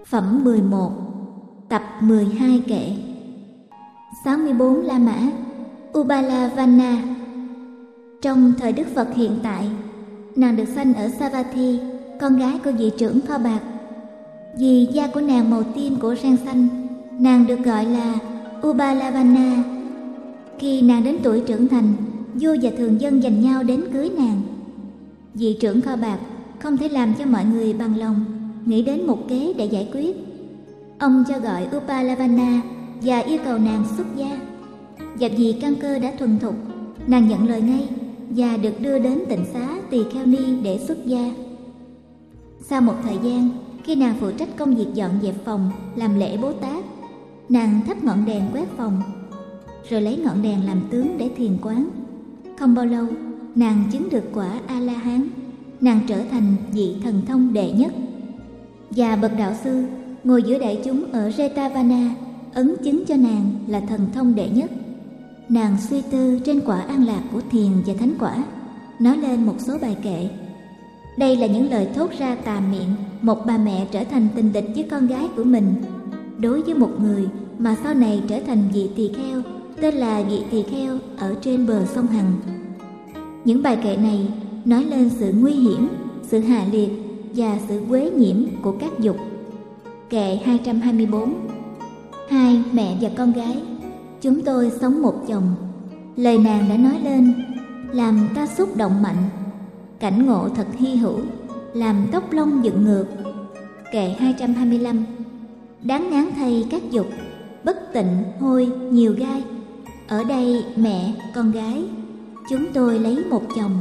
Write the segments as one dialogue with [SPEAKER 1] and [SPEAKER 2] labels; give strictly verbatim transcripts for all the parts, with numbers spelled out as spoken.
[SPEAKER 1] Phẩm mười một, tập mười hai kệ. sáu mươi bốn La Mã, Ubalavana. Trong thời Đức Phật hiện tại, nàng được sanh ở Savatthi, con gái của vị trưởng kho bạc. Vì da của nàng màu tim của ren xanh, nàng được gọi là Ubalavana. Khi nàng đến tuổi trưởng thành, vua và thường dân giành nhau đến cưới nàng. Vị trưởng kho bạc không thể làm cho mọi người bằng lòng, nghĩ đến một kế để giải quyết. Ông cho gọi Ubalavana và yêu cầu nàng xuất gia. Và vì căn cơ đã thuần thục, nàng nhận lời ngay và được đưa đến tịnh xá Tỳ Kheo Ni để xuất gia. Sau một thời gian, khi nàng phụ trách công việc dọn dẹp phòng, làm lễ Bố Tát, nàng thắp ngọn đèn quét phòng, rồi lấy ngọn đèn làm tướng để thiền quán. Không bao lâu, nàng chứng được quả A-la-hán. Nàng trở thành vị thần thông đệ nhất. Và bậc đạo sư ngồi giữa đại chúng ở Jetavana ấn chứng cho nàng là thần thông đệ nhất. Nàng suy tư trên quả an lạc của thiền và thánh quả, nói lên một số bài kệ. Đây là những lời thốt ra tà miệng một bà mẹ trở thành tình địch với con gái của mình, đối với một người mà sau này trở thành vị tỳ kheo, tên là vị tỳ kheo ở trên bờ sông Hằng. Những bài kệ này nói lên sự nguy hiểm, sự hạ liệt và sự quế nhiễm của các dục. Kệ hai trăm hai mươi bốn. Hai mẹ và con gái, chúng tôi sống một chồng. Lời nàng đã nói lên làm ta xúc động mạnh. Cảnh ngộ thật hy hữu, làm tóc lông dựng ngược. Kệ hai trăm hai mươi lăm. Đáng ngán thay các dục, bất tịnh hôi nhiều gai. Ở đây mẹ, con gái, chúng tôi lấy một chồng.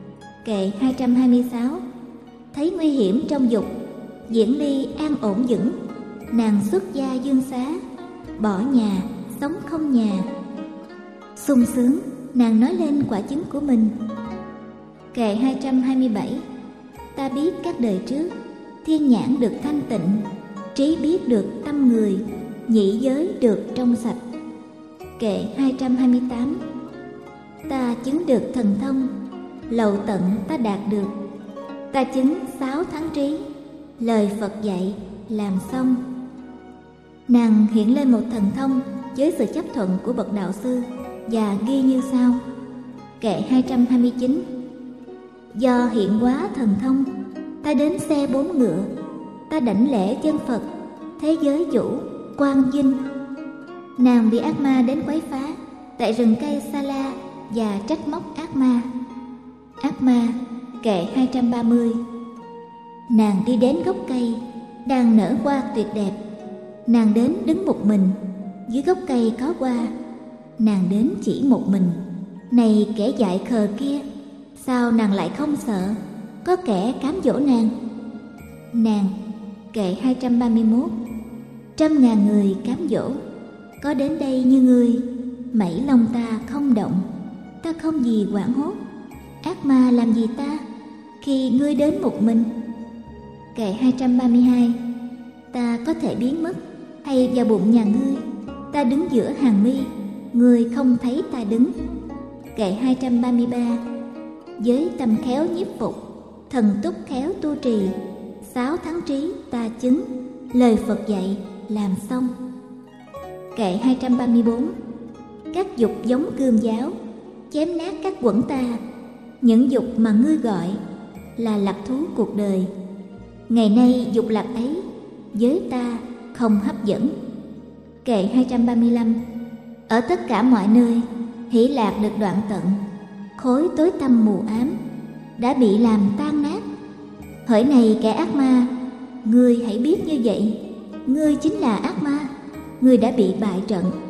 [SPEAKER 1] Kệ hai trăm hai mươi sáu. Thấy nguy hiểm trong dục, diễn ly an ổn vững. Nàng xuất gia dương xá, bỏ nhà, sống không nhà. Sung sướng, nàng nói lên quả chứng của mình. Kệ hai trăm hai mươi bảy. Ta biết các đời trước, thiên nhãn được thanh tịnh, trí biết được tâm người, nhĩ giới được trong sạch. Kệ hai trăm hai mươi tám. Ta chứng được thần thông, lậu tận ta đạt được. Ta chứng sáu tháng trí, lời Phật dạy làm xong. Nàng hiện lên một thần thông với sự chấp thuận của bậc đạo sư và ghi như sau. Kệ hai trăm hai mươi chín. Do hiện hóa thần thông, ta đến xe bốn ngựa, ta đảnh lễ chân Phật, thế giới chủ, quang vinh. Nàng bị ác ma đến quấy phá tại rừng cây Sa La và trách móc ác ma. Ác ma. Kệ hai trăm ba mươi. Nàng đi đến gốc cây đang nở hoa tuyệt đẹp. Nàng đến đứng một mình, dưới gốc cây có hoa. Nàng đến chỉ một mình. Này kẻ dại khờ kia, sao nàng lại không sợ? Có kẻ cám dỗ nàng. Nàng. Kệ hai trăm ba mươi mốt. Trăm ngàn người cám dỗ, có đến đây như ngươi, mảy lòng ta không động. Ta không gì hoảng hốt, ác ma làm gì ta khi ngươi đến một mình. Kệ hai trăm ba mươi hai. Ta có thể biến mất hay vào bụng nhà ngươi, ta đứng giữa hàng mi, ngươi không thấy ta đứng. Kệ hai trăm ba mươi ba. Với tâm khéo nhiếp phục, thần túc khéo tu trì, sáu tháng trí ta chứng, lời Phật dạy làm xong. Kệ hai trăm ba mươi bốn. Các dục giống cương giáo, chém nát các quẩn ta. Những dục mà ngươi gọi là lạc thú cuộc đời, ngày nay dục lạc ấy với ta không hấp dẫn. Kệ hai trăm ba mươi lăm. Ở tất cả mọi nơi, hỷ lạc được đoạn tận, khối tối tăm mù ám đã bị làm tan nát. Hỡi này kẻ ác ma, ngươi hãy biết như vậy, ngươi chính là ác ma, ngươi đã bị bại trận.